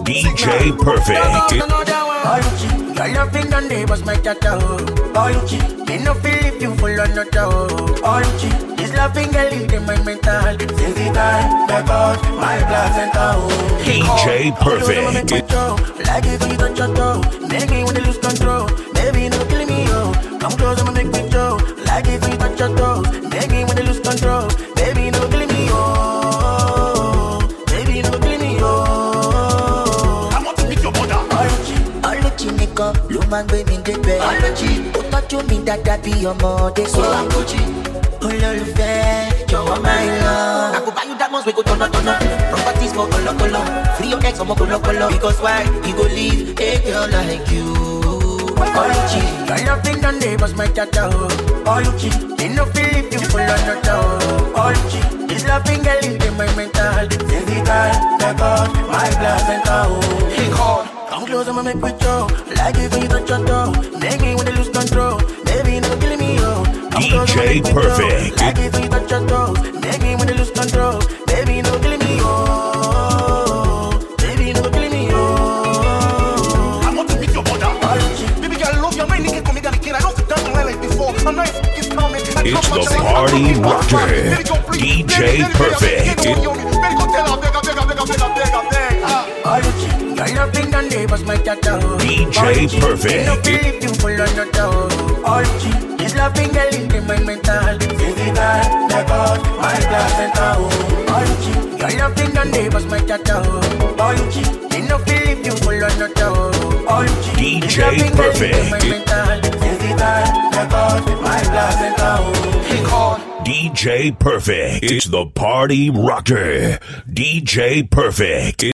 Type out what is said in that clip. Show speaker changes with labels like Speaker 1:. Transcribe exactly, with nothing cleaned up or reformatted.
Speaker 1: D J Perfect.
Speaker 2: Oluchi, your loving on neighbors my tata. Oluchi, me no feel if you full on not. Oluchi, this loving girl in my mental. Since the time I got my placenta.
Speaker 1: D J Perfect.
Speaker 2: Like it when you touch your toe, make me wanna lose control. Baby, no killing me, yo. Come close, I'ma make me show. Like it when you touch your toe, make me wanna lose control. Baby, no killing me, yo. Baby, no killing me, yo.
Speaker 3: I want to meet your mother.
Speaker 2: Oluchi, Oluchi, nigga, Luman, baby, get back. Oluchi, oh, touch you me that that be your mother. So I'm Gucci. Ololufe, jọ̀wọ́ my love. I go buy you diamonds, we go turn up, turn up. Properties for color, color. Free your ex, I'm a color, color. Because why? You go leave a girl like you. Oluchi, your loving done neighbors my tata. Oluchi, me no feel if you full on not. Oluchi, this loving girl in my mental. Since the time I got my placenta. He called. Come close, I'ma make with you. Like it when you touch your toe. Make me wanna lose control. Baby, no killing me, yo.
Speaker 1: D J Perfect.
Speaker 2: Like it when you touch your toe. Make me wanna lose control. Baby, no killing me, yo. Baby, no killing me, yo.
Speaker 3: I want to meet your mother.
Speaker 2: Oluchi,
Speaker 3: Baby girl, I love you. I'm not nigga coming down again. I don't sit down online like before. I'm not fucking coming.
Speaker 1: It's the party rocker. D J Perfect.
Speaker 3: Baby, go tell her, beg, beg, beg, beg, beg, beg.
Speaker 2: Oluchi, your loving done neighbors my tata.
Speaker 1: D J Perfect.
Speaker 2: No feel if you full on not. Oluchi, this loving girl in my mental. Since the time I got my placenta. Oluchi, your loving done neighbors my tata. Oluchi, me no feel if you full on not. Oluchi,
Speaker 1: D
Speaker 2: this
Speaker 1: J
Speaker 2: loving girl in my
Speaker 1: Perfect.
Speaker 2: mental. Since the time I got my placenta.
Speaker 3: He called.
Speaker 1: D J Perfect. It's the party rocker. D J Perfect.